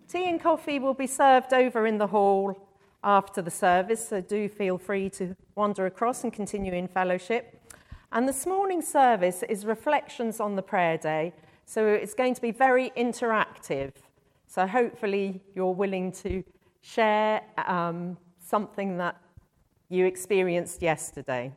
Tea and coffee will be served over in the hall after the service, so do feel free to wander across and continue in fellowship. And this morning's service is reflections on the prayer day, so it's going to be very interactive. So hopefully you're willing to share something that you experienced yesterday.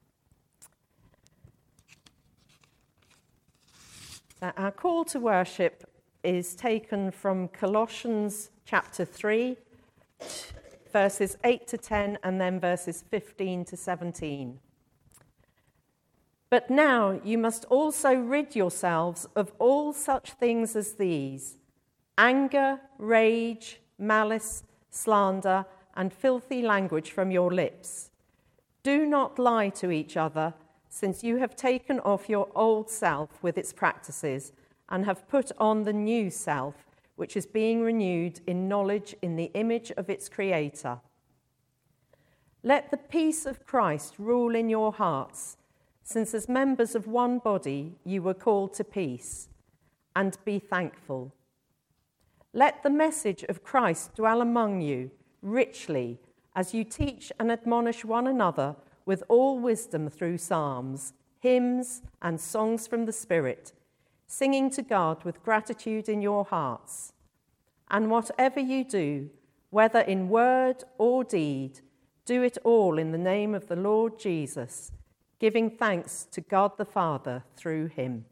So our call to worship is taken from Colossians chapter 3, verses 8 to 10, and then verses 15 to 17. But now you must also rid yourselves of all such things as these: anger, rage, malice, slander, and filthy language from your lips. Do not lie to each other, since you have taken off your old self with its practices and have put on the new self, which is being renewed in knowledge in the image of its creator. Let the peace of Christ rule in your hearts, since as members of one body you were called to peace, and be thankful. Let the message of Christ dwell among you richly as you teach and admonish one another with all wisdom through psalms, hymns, and songs from the Spirit, singing to God with gratitude in your hearts. And whatever you do, whether in word or deed, do it all in the name of the Lord Jesus, giving thanks to God the Father through him.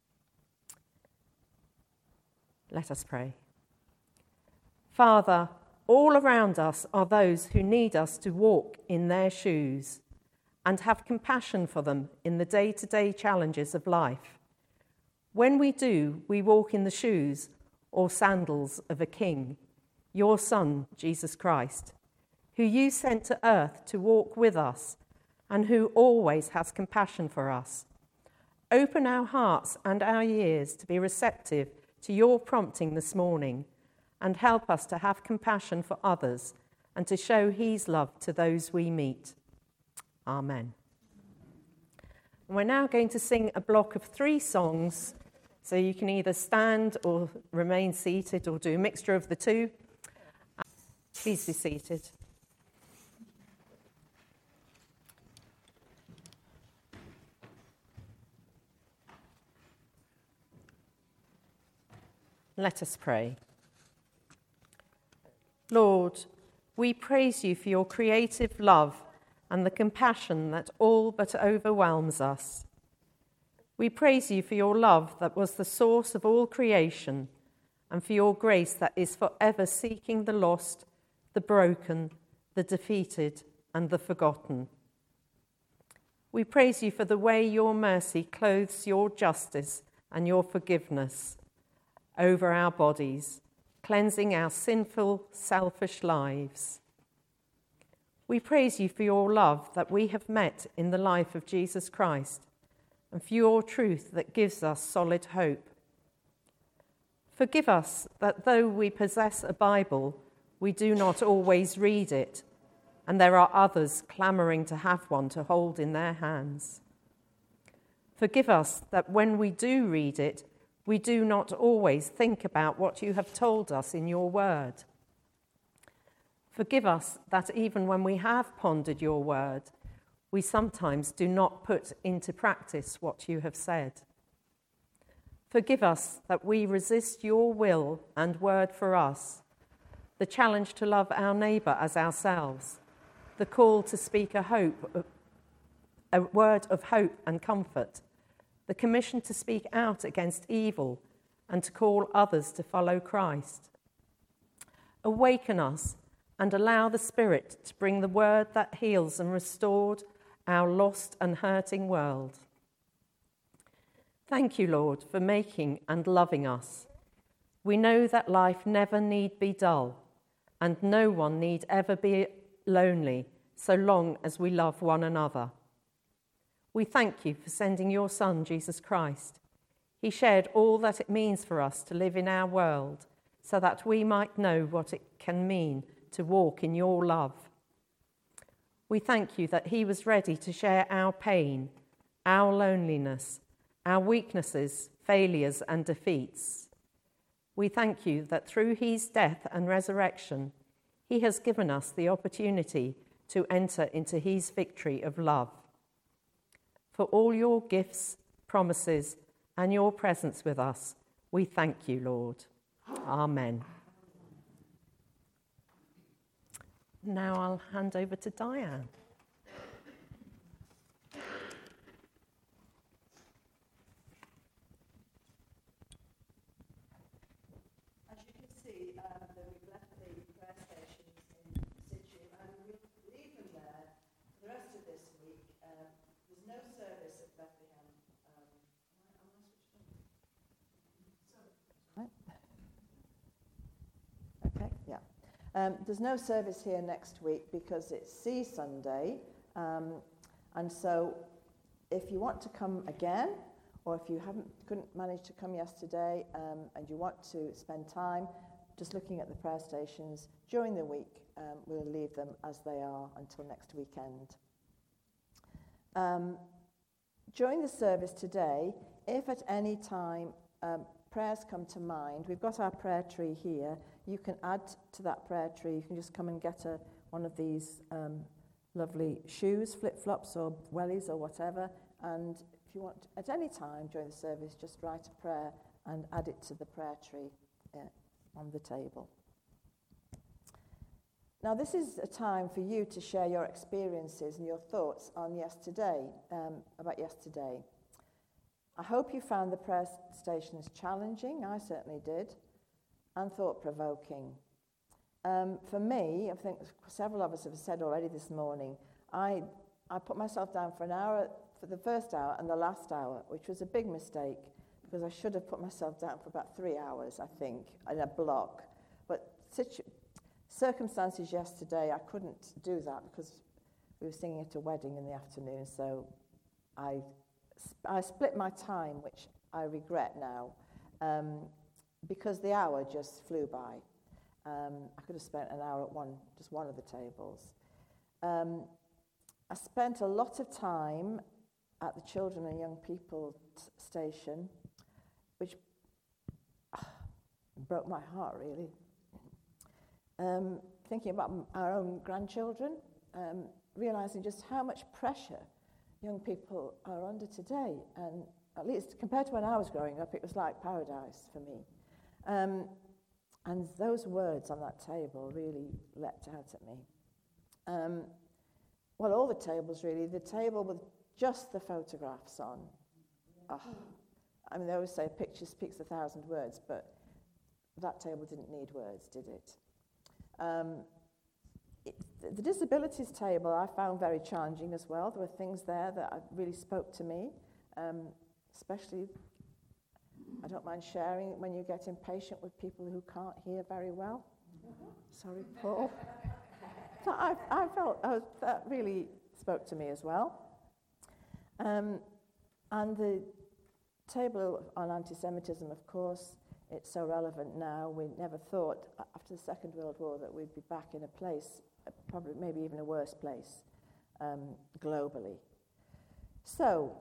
Let us pray. Father, all around us are those who need us to walk in their shoes and have compassion for them in the day-to-day challenges of life. When we do, we walk in the shoes or sandals of a king, your Son, Jesus Christ, who you sent to earth to walk with us and who always has compassion for us. Open our hearts and our ears to be receptive to your prompting this morning, and help us to have compassion for others and to show his love to those we meet. Amen. And we're now going to sing a block of 3 songs, so you can either stand or remain seated or do a mixture of the two. Please be seated. Let us pray. Lord, we praise you for your creative love and the compassion that all but overwhelms us. We praise you for your love that was the source of all creation, and for your grace that is forever seeking the lost, the broken, the defeated, and the forgotten. We praise you for the way your mercy clothes your justice and your forgiveness over our bodies, cleansing our sinful, selfish lives. We praise you for your love that we have met in the life of Jesus Christ, and for your truth that gives us solid hope. Forgive us that though we possess a Bible, we do not always read it, and there are others clamouring to have one to hold in their hands. Forgive us that when we do read it, we do not always think about what you have told us in your word. Forgive us that even when we have pondered your word, we sometimes do not put into practice what you have said. Forgive us that we resist your will and word for us, the challenge to love our neighbour as ourselves, the call to speak a word of hope and comfort, the commission to speak out against evil and to call others to follow Christ. Awaken us and allow the Spirit to bring the word that heals and restored our lost and hurting world. Thank you, Lord, for making and loving us. We know that life never need be dull, and no one need ever be lonely so long as we love one another. We thank you for sending your Son, Jesus Christ. He shared all that it means for us to live in our world so that we might know what it can mean to walk in your love. We thank you that he was ready to share our pain, our loneliness, our weaknesses, failures, and defeats. We thank you that through his death and resurrection, he has given us the opportunity to enter into his victory of love. For all your gifts, promises, and your presence with us, we thank you, Lord. Amen. Now I'll hand over to Diane. There's no service here next week because it's Sea Sunday, and so if you want to come again, or if you couldn't manage to come yesterday and you want to spend time just looking at the prayer stations during the week, we'll leave them as they are until next weekend. During the service today, if at any time prayers come to mind, we've got our prayer tree here. You can add to that prayer tree. You can just come and get one of these lovely shoes, flip-flops or wellies or whatever, and if you want, at any time during the service, just write a prayer and add it to the prayer tree on the table. Now, this is a time for you to share your experiences and your thoughts on about yesterday. I hope you found the prayer stations challenging. I certainly did. And thought-provoking. For me, I think several of us have said already this morning, I put myself down for an hour, for the first hour and the last hour, which was a big mistake because I should have put myself down for about 3 hours, I think, in a block. But circumstances yesterday, I couldn't do that because we were singing at a wedding in the afternoon, so I split my time, which I regret now. Because the hour just flew by. I could have spent an hour at just one of the tables. I spent a lot of time at the children and young people station, which broke my heart, really. Thinking about our own grandchildren, realising just how much pressure young people are under today. And at least compared to when I was growing up, it was like paradise for me. And those words on that table really leapt out at me. Well, all the tables really. The table with just the photographs on. Oh, I mean, they always say a picture speaks 1,000 words, but that table didn't need words, did it? The disabilities table I found very challenging as well. There were things there that really spoke to me, especially, I don't mind sharing, when you get impatient with people who can't hear very well. Sorry, Paul. So I felt that really spoke to me as well. And the table on anti-Semitism, of course, it's so relevant now. We never thought, after the Second World War, that we'd be back in a place, probably maybe even a worse place, globally. So,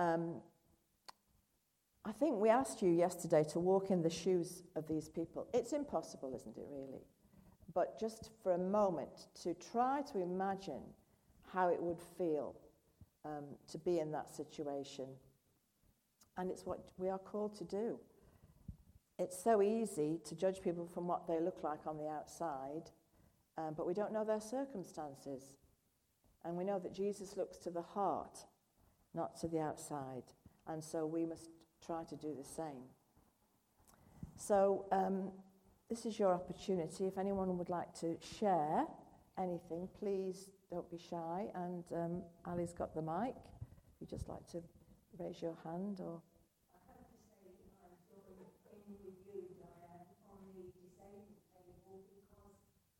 I think we asked you yesterday to walk in the shoes of these people. It's impossible, isn't it, really? But just for a moment, to try to imagine how it would feel to be in that situation. And it's what we are called to do. It's so easy to judge people from what they look like on the outside, but we don't know their circumstances. And we know that Jesus looks to the heart, not to the outside. And so we must try to do the same. So this is your opportunity. If anyone would like to share anything, please don't be shy. And Ali's got the mic. If you'd just like to raise your hand or... I have to say I join in with you, Diane, on the disabled table because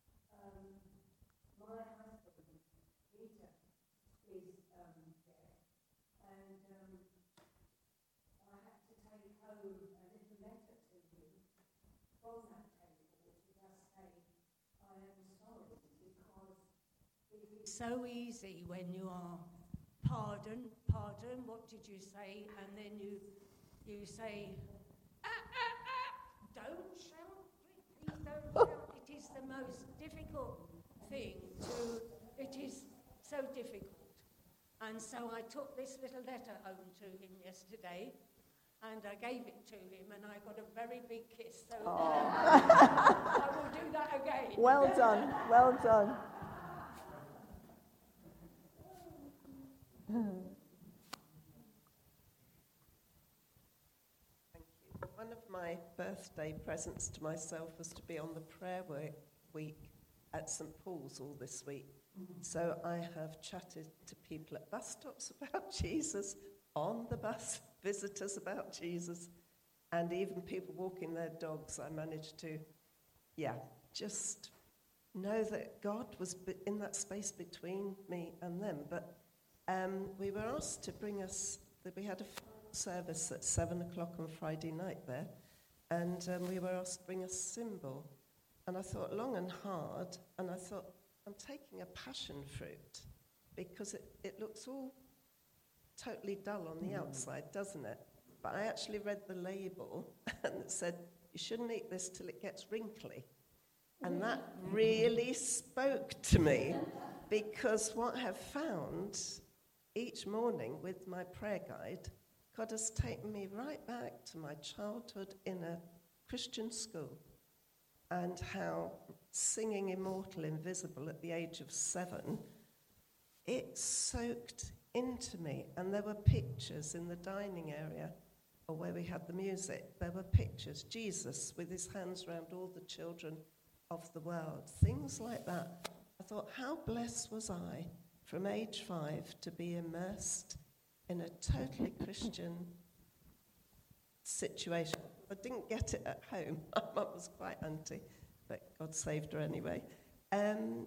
my husband, Peter, is deaf. And I had to take home a little letter to him from that table to just say, I am sorry, because it is so easy when you are pardon, what did you say? And then you say, don't shout. the most difficult thing it is so difficult. And so I took this little letter home to him yesterday, and I gave it to him, and I got a very big kiss. So I will do that again. Well done, well done. Thank you. One of my birthday presents to myself was to be on the prayer week at St. Paul's all this week. So I have chatted to people at bus stops about Jesus, on the bus, visitors about Jesus, and even people walking their dogs. I managed to, just know that God was in that space between me and them. But we were asked to bring us, we had a service at 7 o'clock on Friday night there, and we were asked to bring a symbol. And I thought long and hard, and I thought, I'm taking a passion fruit because it looks all totally dull on the outside, doesn't it? But I actually read the label and it said, you shouldn't eat this till it gets wrinkly. And that really spoke to me, because what I have found each morning with my prayer guide, God has taken me right back to my childhood in a Christian school, and how singing Immortal Invisible at the age of 7, it soaked into me. And there were pictures in the dining area, or where we had the music, there were pictures, Jesus with his hands around all the children of the world, things like that. I thought, how blessed was I from age 5 to be immersed in a totally Christian situation. I didn't get it at home. My mum was quite anti, but God saved her anyway. And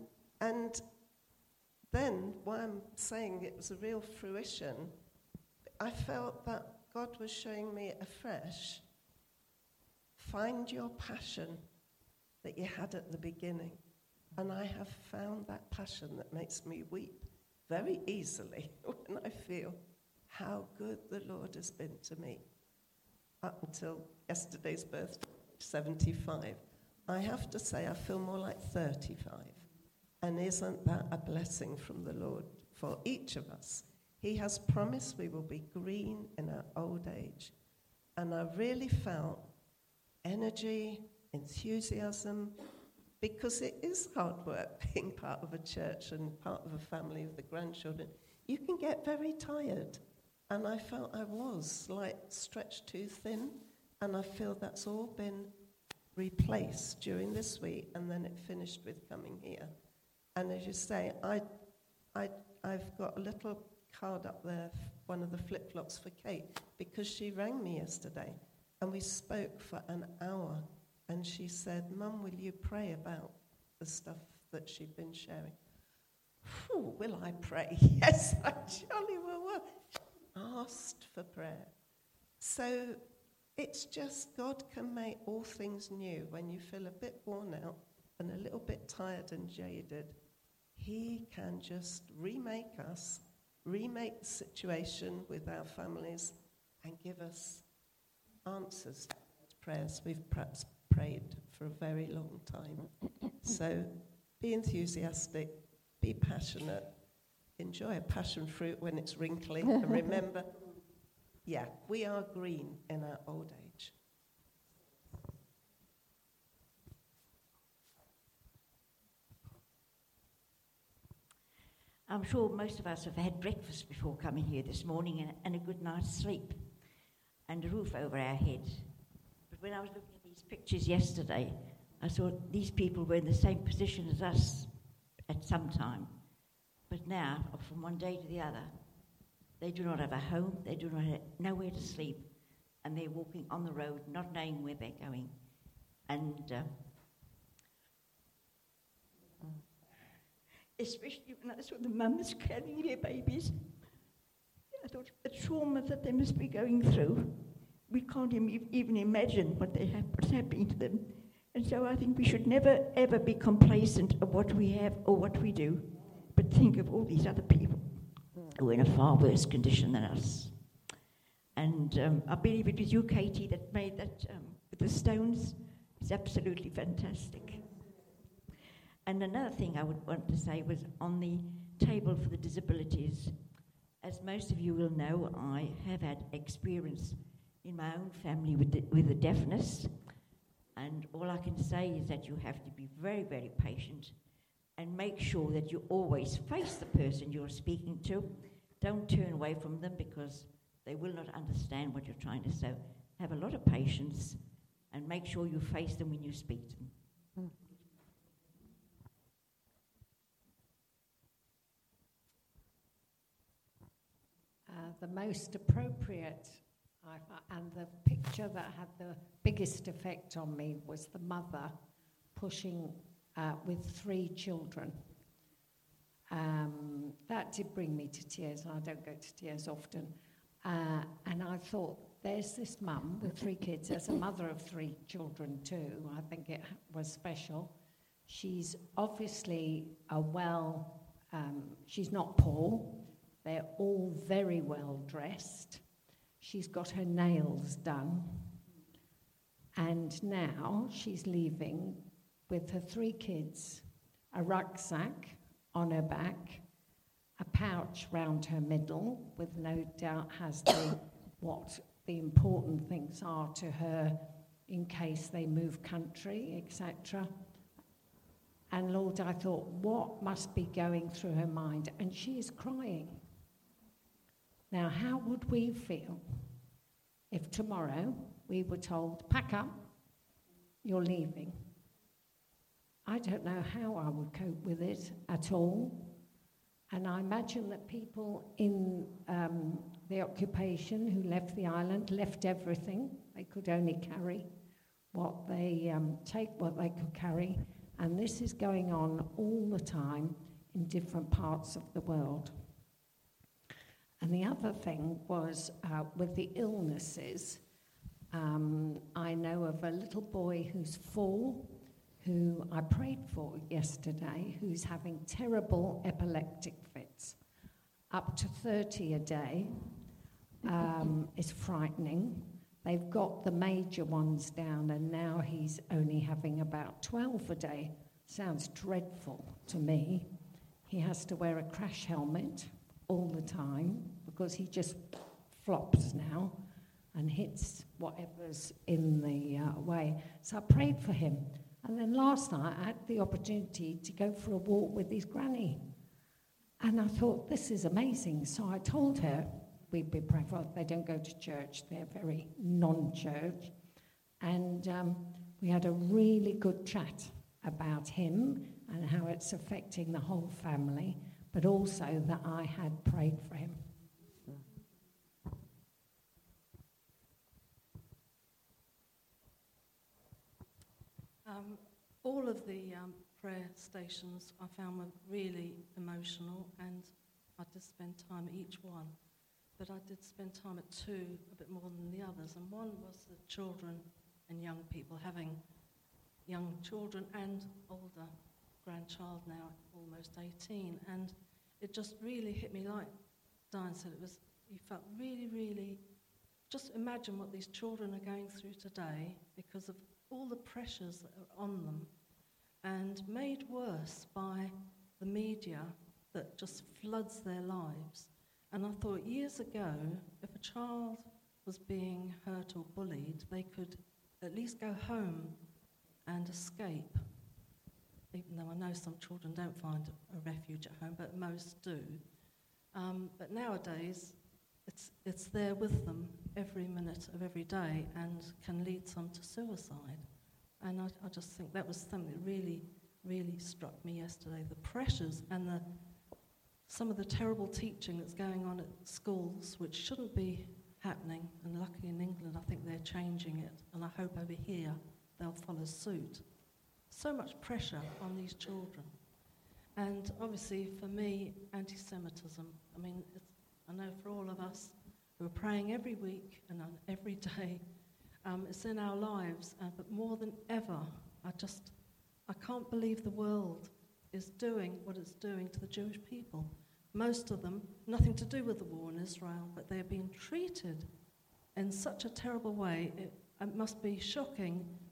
then, why I'm saying it was a real fruition, I felt that God was showing me afresh, find your passion that you had at the beginning. And I have found that passion that makes me weep very easily when I feel how good the Lord has been to me. Up until yesterday's birthday, 75. I have to say I feel more like 35. And isn't that a blessing from the Lord for each of us? He has promised we will be green in our old age. And I really felt energy, enthusiasm, because it is hard work being part of a church and part of a family with the grandchildren. You can get very tired. And I felt I was like stretched too thin, and I feel that's all been replaced during this week, and then it finished with coming here. And as you say, I've got a little card up there, one of the flip-flops for Kate, because she rang me yesterday, and we spoke for an hour, and she said, Mum, will you pray about the stuff that she'd been sharing? Whew, will I pray? Yes, I jolly well will. Asked for prayer. So it's just God can make all things new. When you feel a bit worn out and a little bit tired and jaded, he can just remake us, remake the situation with our families, and give us answers to prayers we've perhaps prayed for a very long time. So be enthusiastic, be passionate, enjoy a passion fruit when it's wrinkly, and remember, we are green in our old age. I'm sure most of us have had breakfast before coming here this morning and a good night's sleep and a roof over our head. But when I was looking at these pictures yesterday, I thought these people were in the same position as us at some time. But now, from one day to the other, they do not have a home, they do not have nowhere to sleep, and they're walking on the road, not knowing where they're going. And especially when I saw the mums carrying their babies, I thought the trauma that they must be going through, we can't even imagine what's happening to them. And so I think we should never, ever be complacent of what we have or what we do, but think of all these other people who are in a far worse condition than us. And I believe it was you, Katie, that made that with the stones. It's absolutely fantastic. And another thing I would want to say was on the table for the disabilities. As most of you will know, I have had experience in my own family with the deafness. And all I can say is that you have to be very, very patient and make sure that you always face the person you're speaking to. Don't turn away from them because they will not understand what you're trying to say. Have a lot of patience and make sure you face them when you speak to them. The most appropriate and the picture that had the biggest effect on me was the mother pushing with 3 children. That did bring me to tears, and I don't go to tears often. And I thought, there's this mum with 3 kids. There's a mother of 3 children too. I think it was special. She's obviously she's not poor. They're all very well dressed. She's got her nails done. And now she's leaving with her 3 kids, a rucksack on her back, a pouch round her middle, with no doubt has what the important things are to her in case they move country, etc. And Lord, I thought, what must be going through her mind? And she is crying. Now, how would we feel if tomorrow we were told, pack up, you're leaving? I don't know how I would cope with it at all. And I imagine that people in the occupation who left the island left everything. They could only carry what they what they could carry. And this is going on all the time in different parts of the world. And the other thing was with the illnesses. I know of a little boy who's 4, who I prayed for yesterday, who's having terrible epileptic fits, up to 30 a day. It's frightening. They've got the major ones down, and now he's only having about 12 a day. Sounds dreadful to me. He has to wear a crash helmet all the time because he just flops now and hits whatever's in the way. So I prayed for him. And then last night I had the opportunity to go for a walk with his granny. And I thought, this is amazing. So I told her, we'd be praying for, they don't go to church, they're very non-church. And we had a really good chat about him and how it's affecting the whole family, but also that I had prayed for him. All of the prayer stations I found were really emotional, and I did spend time at each one. But I did spend time at 2 a bit more than the others, and one was the children and young people, having young children and older grandchild now, almost 18, and it just really hit me, like Diane said, you felt really, really, just imagine what these children are going through today because of all the pressures that are on them, and made worse by the media that just floods their lives. And I thought, years ago, if a child was being hurt or bullied, they could at least go home and escape, even though I know some children don't find a refuge at home, but most do. But nowadays, it's there with them every minute of every day and can lead some to suicide. And I just think that was something that really, really struck me yesterday, the pressures and some of the terrible teaching that's going on at schools, which shouldn't be happening, and luckily in England I think they're changing it, and I hope over here they'll follow suit. So much pressure on these children. And obviously for me, anti-Semitism, I mean, I know for all of us who are praying every week and on every day, it's in our lives, but more than ever, I can't believe the world is doing what it's doing to the Jewish people. Most of them, nothing to do with the war in Israel, but they're being treated in such a terrible way. It must be shocking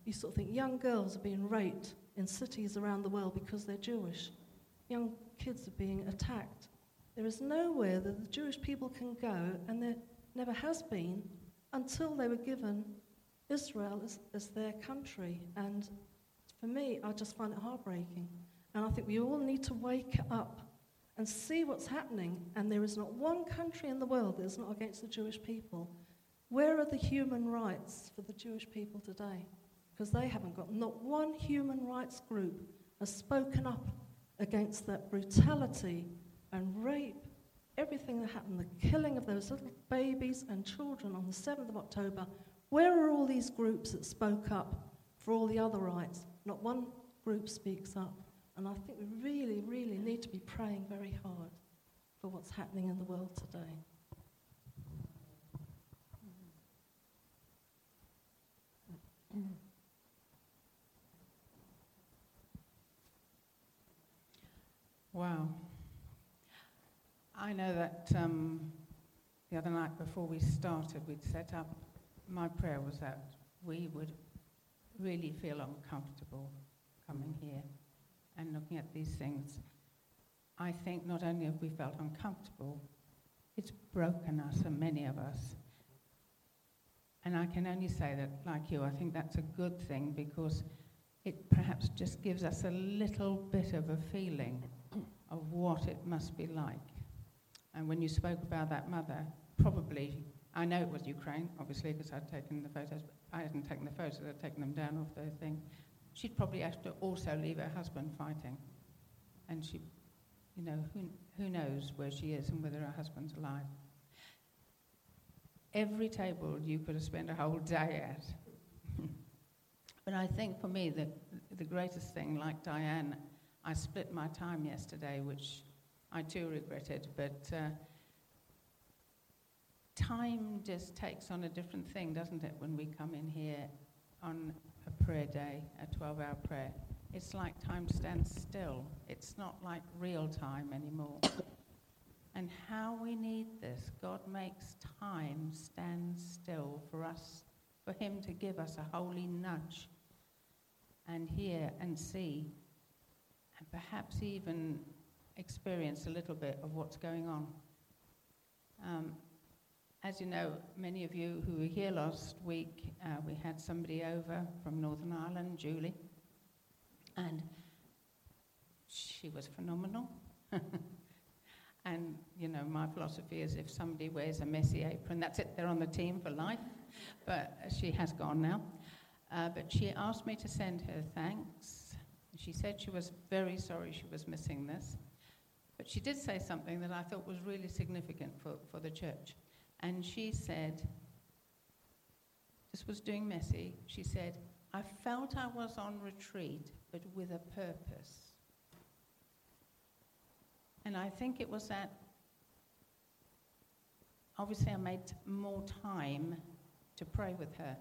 you sort of think young girls are being raped in cities around the world because they're Jewish. Young kids are being attacked. There is nowhere that the Jewish people can go, and there never has been, until they were given Israel as their country. And for me, I just find it heartbreaking. And I think we all need to wake up and see what's happening. And there is not one country in the world that is not against the Jewish people. Where are the human rights for the Jewish people today? Because they haven't got, not one human rights group has spoken up against that brutality and rape, everything that happened, the killing of those little babies and children on the 7th of October. Where are all these groups that spoke up for all the other rights? Not one group speaks up. And I think we really, really need to be praying very hard for what's happening in the world today. Wow. I know that the other night before we started, we'd set up, my prayer was that we would really feel uncomfortable coming here and looking at these things. I think not only have we felt uncomfortable, it's broken us, and many of us. And I can only say that, like you, I think that's a good thing, because it perhaps just gives us a little bit of a feeling of what it must be like. And when you spoke about that mother, probably, I know it was Ukraine, obviously, because I'd taken the photos, but I hadn't taken the photos, I'd taken them down off the thing. She'd probably have to also leave her husband fighting. And she, you know, who knows where she is and whether her husband's alive. Every table you could have spent a whole day at. But I think for me, the greatest thing, like Diane, I split my time yesterday, which I too regretted, but time just takes on a different thing, doesn't it, when we come in here on a prayer day, a 12-hour prayer. It's like time stands still. It's not like real time anymore. And how we need this. God makes time stand still for us, for him to give us a holy nudge and hear and see and perhaps even experience a little bit of what's going on. As you know, many of you who were here last week, we had somebody over from Northern Ireland, Julie, and she was phenomenal. And, you know, my philosophy is if somebody wears a messy apron, that's it, they're on the team for life. But she has gone now. But she asked me to send her thanks. She said she was very sorry she was missing this. But she did say something that I thought was really significant for the church. And she said, this was doing messy, she said, I felt I was on retreat, but with a purpose. And I think it was that, obviously I made more time to pray with her.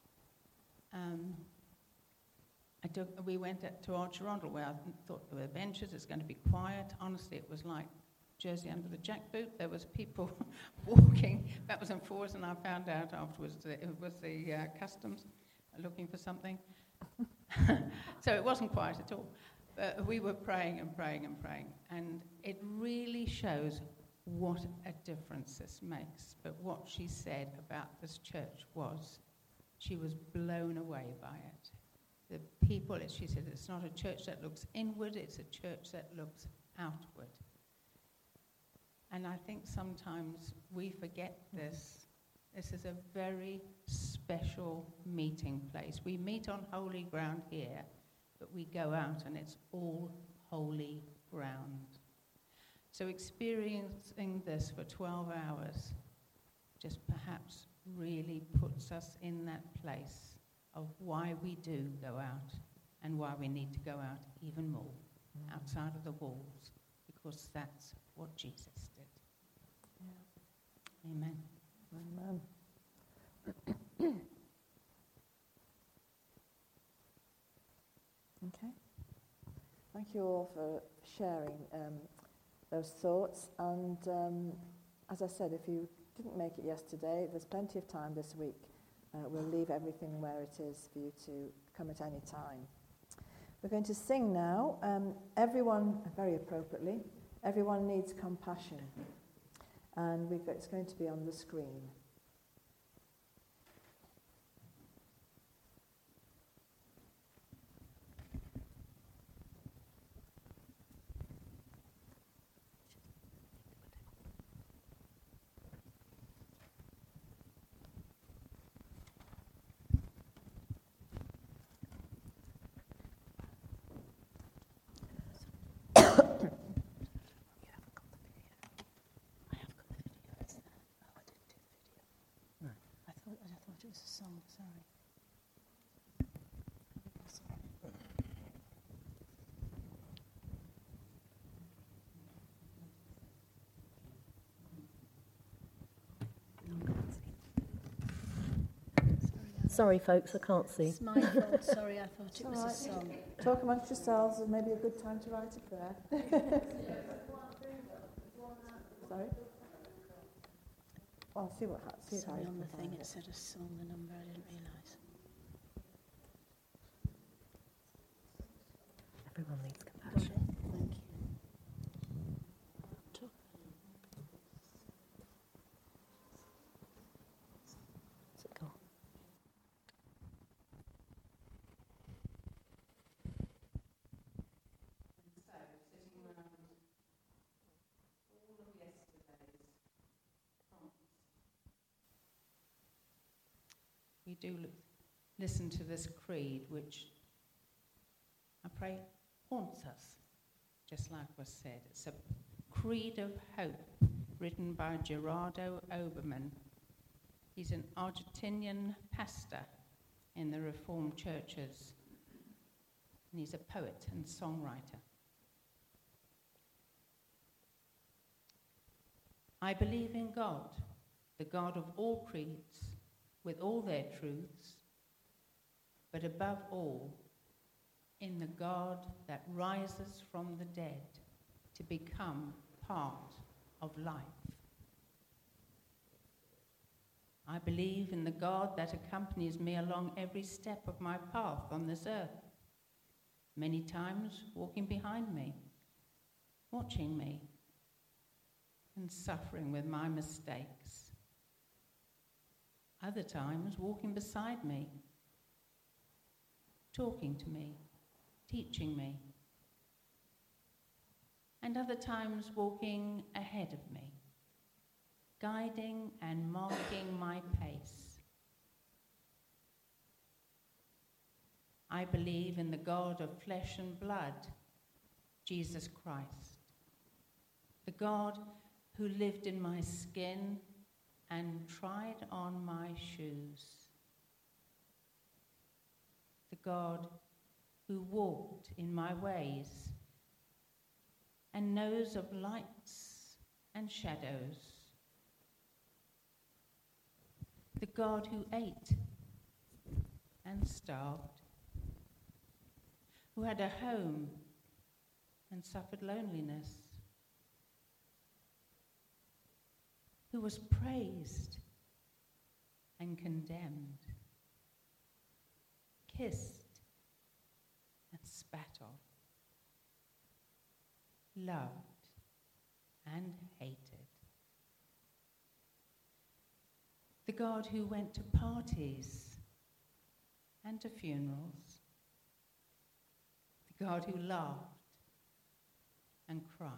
We went to Archirondel, where I thought there were benches, it's going to be quiet. Honestly, it was like Jersey under the jackboot. There was people walking backwards and forwards, and I found out afterwards that it was the customs looking for something. So it wasn't quiet at all. But we were praying and praying and praying, and it really shows what a difference this makes. But what she said about this church was she was blown away by it. The people, she said, it's not a church that looks inward, it's a church that looks outward. And I think sometimes we forget this. This is a very special meeting place. We meet on holy ground here, but we go out and it's all holy ground. So experiencing this for 12 hours just perhaps really puts us in that place of why we do go out and why we need to go out even more outside of the walls, because that's what Jesus did. Yeah. Amen. Amen. Okay. Thank you all for sharing those thoughts. And as I said, if you didn't make it yesterday, there's plenty of time this week. We'll leave everything where it is for you to come at any time. We're going to sing now. Everyone, very appropriately, everyone needs compassion. And it's going to be on the screen. It was a song, sorry. Sorry, folks, I can't see. It's my fault, sorry, I thought it was a song. Talk amongst yourselves, and maybe a good time to write a prayer. Sorry? Well, I'll see what happens. Sorry, on the thing it said a song, the number, I didn't realise. Everyone needs compassion. Thank you. Where's it gone? We do listen to this creed, which I pray haunts us, just like was said. It's a creed of hope written by Gerardo Oberman. He's an Argentinian pastor in the Reformed churches, and he's a poet and songwriter. I believe in God, the God of all creeds, with all their truths, but above all, in the God that rises from the dead to become part of life. I believe in the God that accompanies me along every step of my path on this earth, many times walking behind me, watching me, and suffering with my mistakes. Other times walking beside me, talking to me, teaching me, and other times walking ahead of me, guiding and marking my pace. I believe in the God of flesh and blood, Jesus Christ, the God who lived in my skin and tried on my shoes, the God who walked in my ways and knows of lights and shadows, the God who ate and starved, who had a home and suffered loneliness, who was praised and condemned, kissed and spat on, loved and hated. The God who went to parties and to funerals, the God who laughed and cried.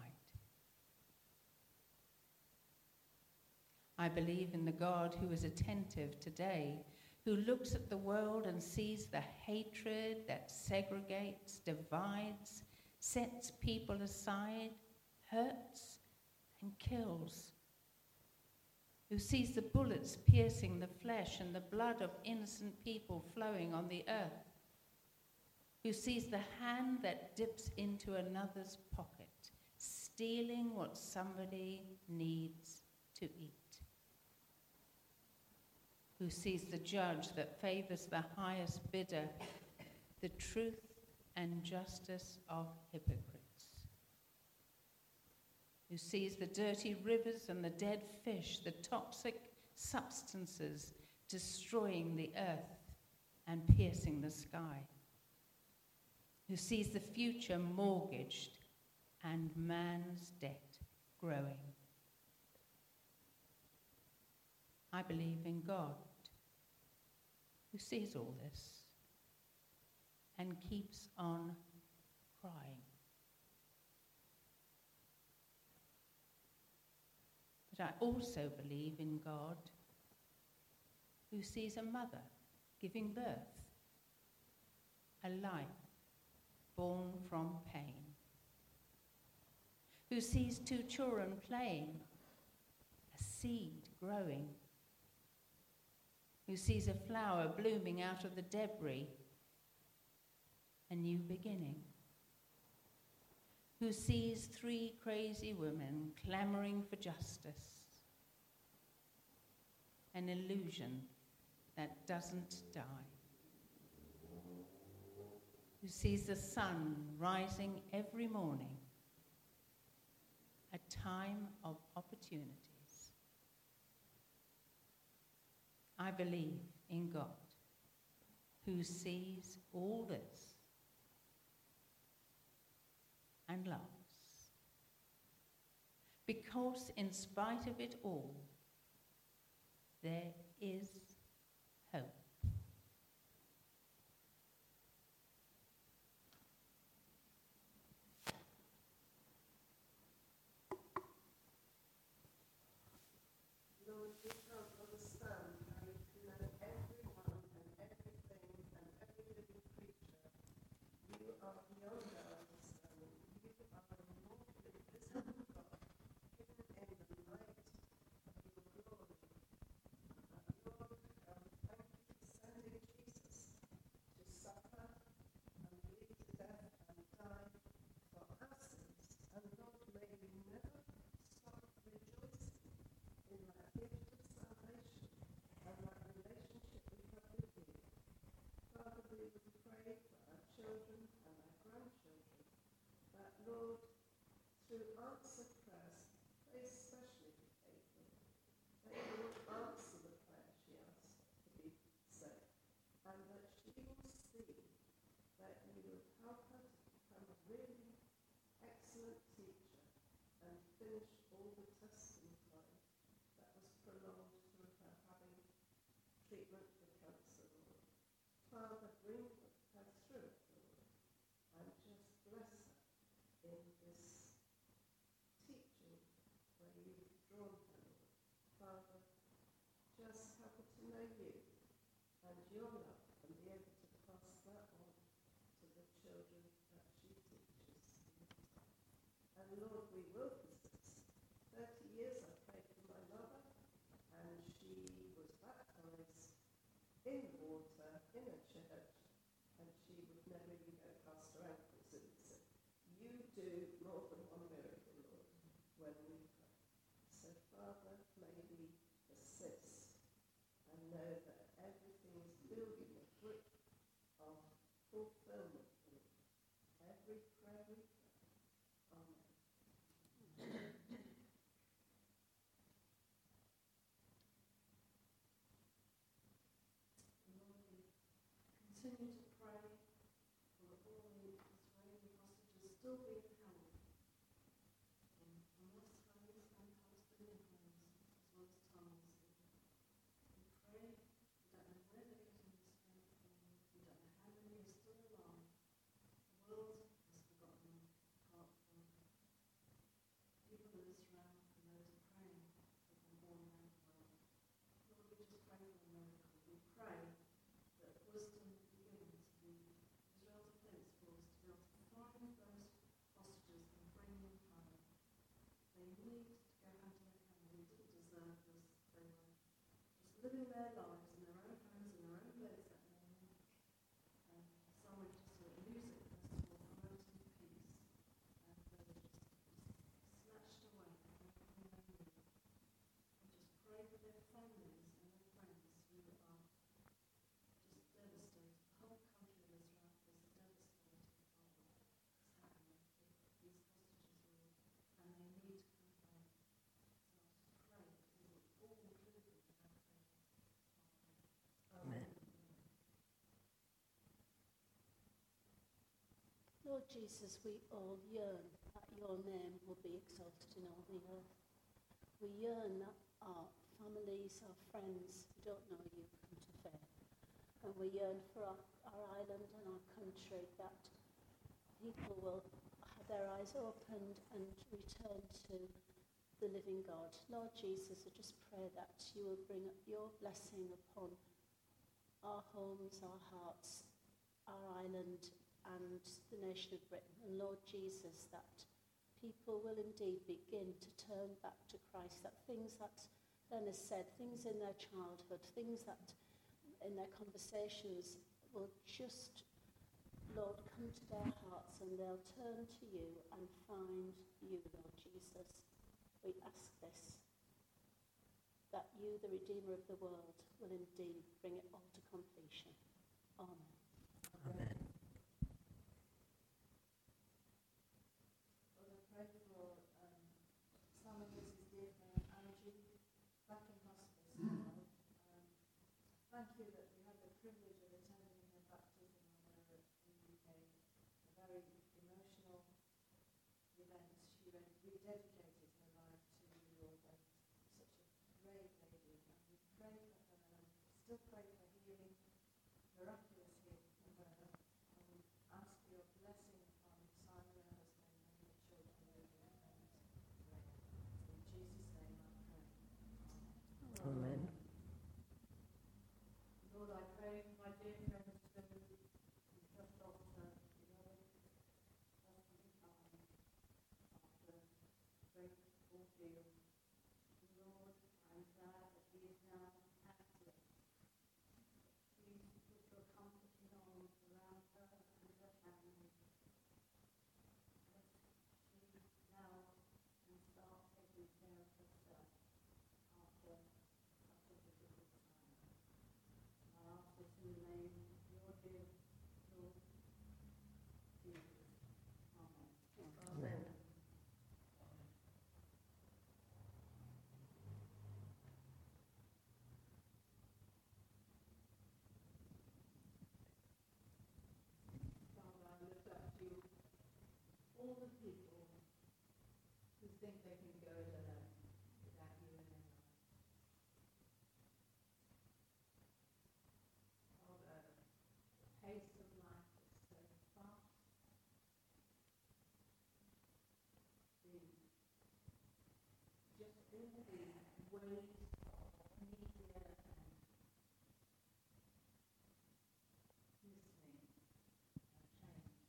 I believe in the God who is attentive today, who looks at the world and sees the hatred that segregates, divides, sets people aside, hurts and kills, who sees the bullets piercing the flesh and the blood of innocent people flowing on the earth, who sees the hand that dips into another's pocket, stealing what somebody needs to eat, who sees the judge that favors the highest bidder, the truth and justice of hypocrites, who sees the dirty rivers and the dead fish, the toxic substances destroying the earth and piercing the sky, who sees the future mortgaged and man's debt growing. I believe in God, who sees all this and keeps on crying. But I also believe in God, who sees a mother giving birth, a life born from pain, who sees two children playing, a seed growing, who sees a flower blooming out of the debris, a new beginning, who sees three crazy women clamoring for justice, an illusion that doesn't die, who sees the sun rising every morning, a time of opportunities. I believe in God, who sees all this and loves. Because in spite of it all, there is hope. Lord, we can't understand how you can know everyone and everything and every living creature. You are beyond our understanding. You are a more invisible God, hidden in the light of your glory. Lord, thank you for sending Jesus to suffer and bleed to death and die for our sins. And Lord, may we never stop rejoicing in that gift of salvation and that relationship we have with you. Father, we would pray for our children and our grandchildren that, Lord, through answered prayers, pray especially for Caitlin, that you will answer the prayer she asks to be saved, and that she will see that you will help her to become a really excellent teacher and finish all the testing time that was prolonged through her having treatment for cancer, Lord. Father, bring her through it, Lord, and just bless her in this teaching where you've drawn her, Lord. Father, just help her to know you and your love and be able to pass that on to the children that she teaches. And Lord, we will persist. 30 years I prayed for my mother, and she was baptized in the water in a church, and she would never even go past her ankles. And said, you do more than one miracle, Lord, when we pray. So Father, may we persist and know that everything is building a brick of fulfillment, Lord. Every prayer we pray. Amen. Lord, we continue to pray for all the Israeli hostages still being held in Hamas homes and Palestinian homes, as well as tunnels. We pray, we don't know where they're getting the strength from, we don't know how many are still alive. The world has forgotten them, apart from people in Israel and those praying for them all around the world. Lord, we just pray for a miracle. We pray that wisdom be given to the Israel Defence Force to be able to find those hostages and bring them home. They need to go home to their family. They didn't deserve this. They were just living their lives in their own homes, in their own beds that morning. And some were just losing this towards promoting peace. And they were just snatched away from everything they knew. We just pray for their families and their friends who are just devastated. The whole country of Israel is devastated by what is happening with these hostages, Lord, and they need to come home. So I just pray that you will all include them in our prayers. Lord Jesus, we all yearn that your name will be exalted in all the earth. We yearn that our families, our friends who don't know you come to faith. And we yearn for our island and our country, that people will have their eyes opened and return to the living God. Lord Jesus, I just pray that you will bring your blessing upon our homes, our hearts, our island and the nation of Britain. And Lord Jesus, that people will indeed begin to turn back to Christ, that things that Leonard said, things in their childhood, things that in their conversations will just, Lord, come to their hearts and they'll turn to you and find you, Lord Jesus. We ask this, that you, the Redeemer of the world, will indeed bring it all to completion. Amen. Amen. Well, I pray for Sam and Mrs. dear friend Angie back in hospice now. Thank you that we had the privilege of attending her baptism on her in the UK. A very emotional event. She rededicated her life to the Lord, and such a great lady. And we pray for her, still pray for healing, miraculous healing for her. And we ask for your blessing upon Simon, her husband, and the children living in her. In Jesus' name I pray. Amen. Amen. Lord, I pray for my dear friends who just lost her beloved husband after a great ordeal. Lord, I'm glad that he is now active. Please put your comforting arms around her and her family. Let she now can start taking care of herself after such a difficult time. I ask this in the name of your dear Lord Jesus. Amen. Amen. Father, I lift up to you all the people who think they can go it alone without you in their life. Father, the pace of life is so fast. Just all the ways of media and listening have changed.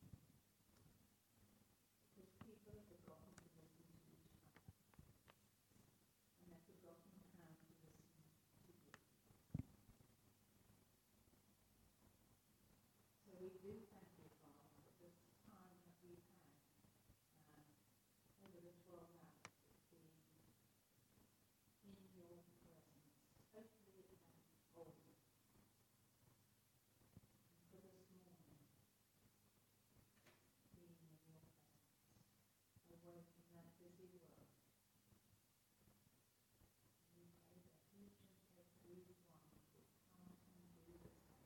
Because people have forgotten to listen to each other. And they've forgotten how to listen to you. So we do thank you, Father, for this time that we've had over the 12 hours of being in your presence, totally and wholly. And for this morning, being in your presence, away from that busy world. We pray that each and every one will come and do the same.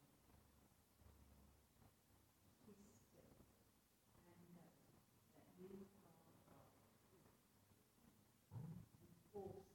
Be still and know that you are God. Awesome.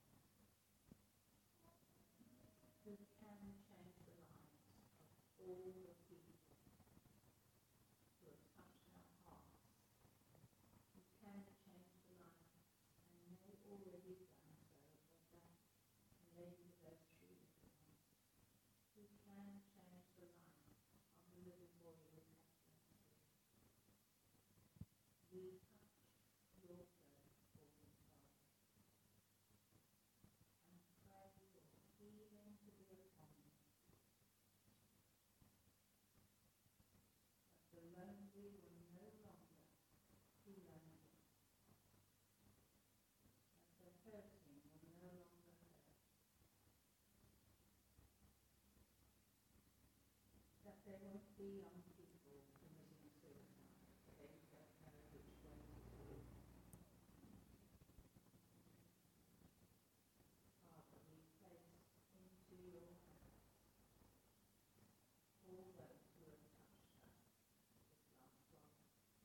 Who can change the lives of all the people who have touched our hearts. Who can change the lives, and may already done so, but that maybe goes through the ones. Who can change the life of the little boy with epilepsy. We touch your word for him, Father, and pray for healing to be upon him. That the lonely will no longer be lonely. That the hurting will no longer hurt. That there won't be young people committing suicide. They don't know which way to go. Father, we place into your hands all those who have touched us this last 12 months.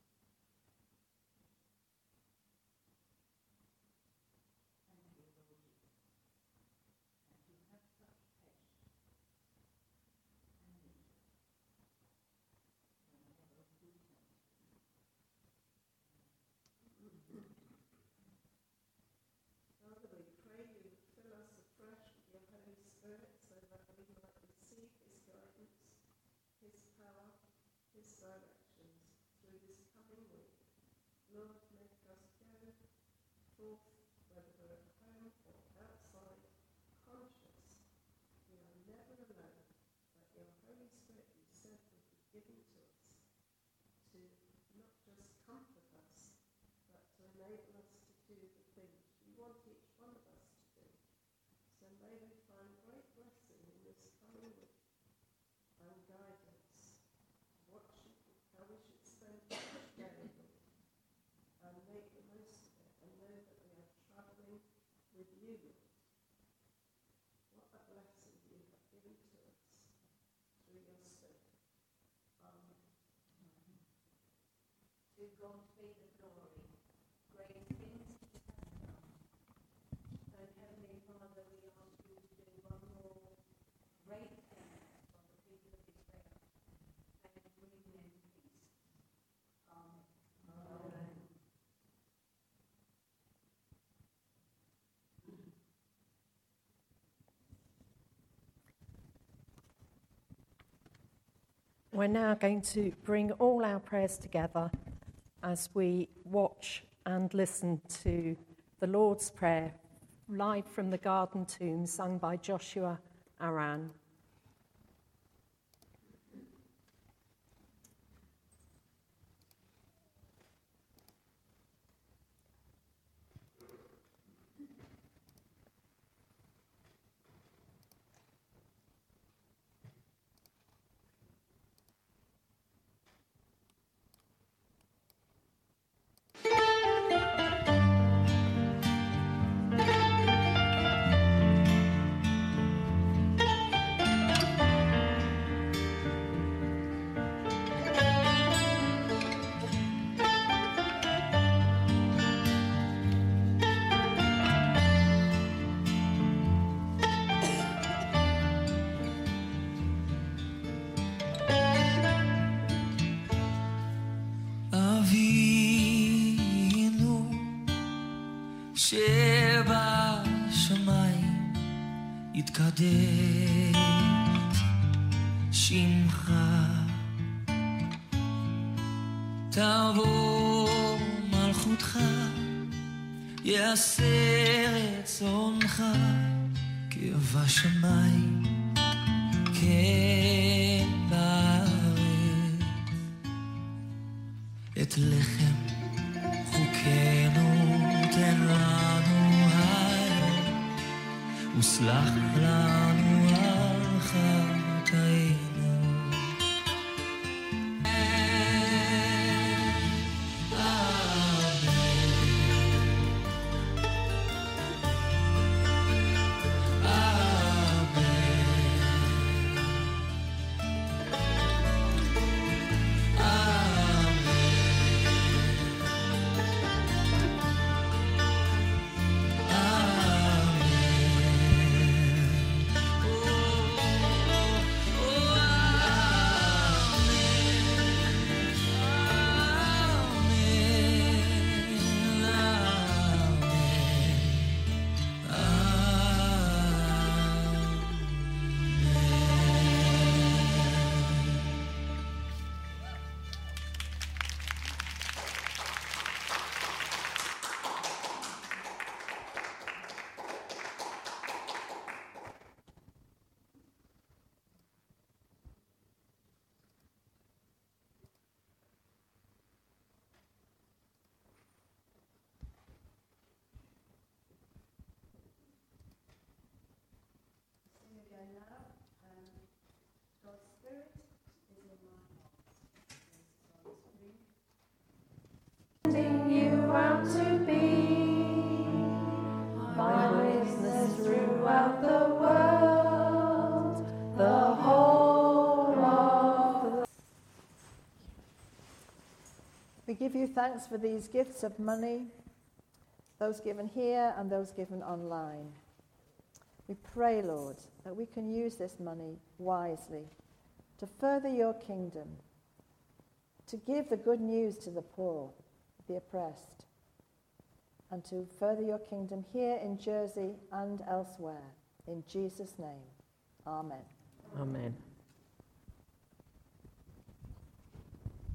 directions through this coming week. Lord, make us go forth, whether we're at home or outside, conscious we are never alone, that your Holy Spirit, you said, would be given to us to not just comfort us, but to enable us to do the things you want each one of us to do. So may we find great blessing in this coming week and guidance, how we should spend each day, Lord, and make the most of it, and know that we are travelling with you, Lord. What a blessing you have given to us through your Spirit. Amen. To God be the glory. Great things he has done. And Heavenly Father, we ask you to do one more great thing for the people of Israel and bring them peace. Amen. Amen. We're now going to bring all our prayers together as we watch and listen to the Lord's Prayer, live from the Garden Tomb, sung by Joshua Aran. שבשמיים יתקדש שמך, תבוא מלכותך, יעשה רצונך כבשמיים כן בארץ. את לחם חוקנו תן לנו היום, וסלח לנו על חטאינו. You out to be my witness throughout the world, the whole of the. We give you thanks for these gifts of money, those given here and those given online. We pray, Lord, that we can use this money wisely to further your kingdom, to give the good news to the poor, the oppressed, and to further your kingdom here in Jersey and elsewhere. In Jesus' name, amen. Amen.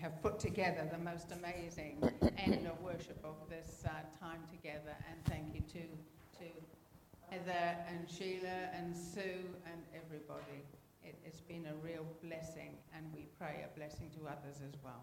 have put together the most amazing end of worship of this time together. And thank you to Heather and Sheila and Sue and everybody. It's been a real blessing, and we pray a blessing to others as well.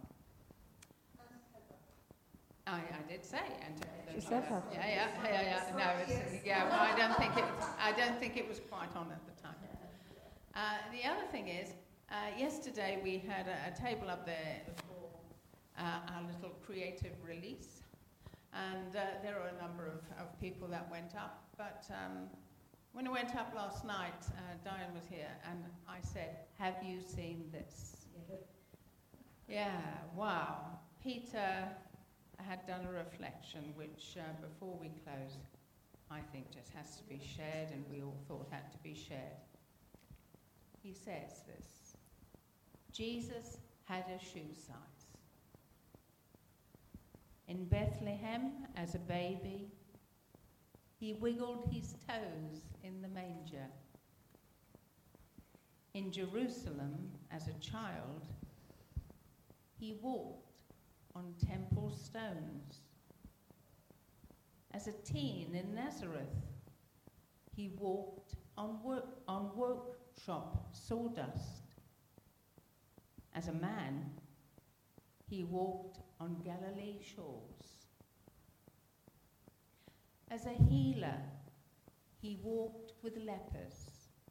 I did say, and She said that. Yeah. No, well, I don't think it was quite on at the time. The other thing is, yesterday we had a table up there for our little creative release, and there were a number of people that went up. But when I went up last night, Diane was here, and I said, "Have you seen this?" Yeah, wow. Peter had done a reflection, which before we close, I think just has to be shared, and we all thought had to be shared. He says this: Jesus had a shoe size. In Bethlehem, as a baby, he wiggled his toes in the manger. In Jerusalem, as a child, he walked on temple stones. As a teen in Nazareth, he walked on workshop sawdust. As a man, he walked on Galilee shores. As a healer, he walked with lepers.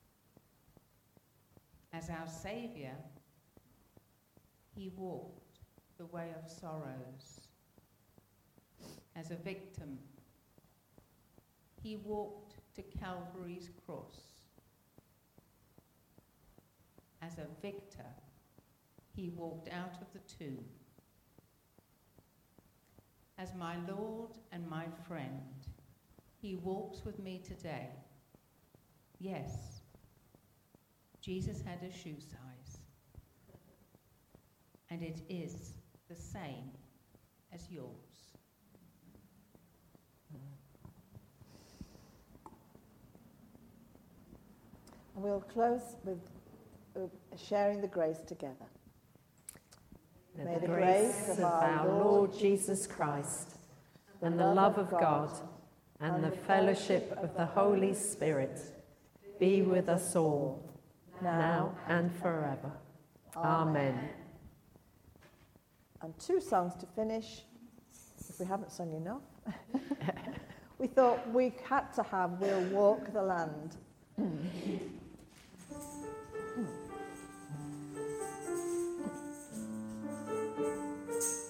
As our Saviour, he walked the way of sorrows. As a victim, he walked to Calvary's cross. As a victor, he walked out of the tomb. As my Lord and my friend, he walks with me today. Yes, Jesus had a shoe size, and it is the same as yours. And we'll close with sharing the grace together. May the grace of our Lord Jesus Christ, and the love of God, and the fellowship of the Holy Spirit be with us all, now and forever. Amen. And 2 songs to finish, if we haven't sung enough. We thought we had to have We'll Walk the Land.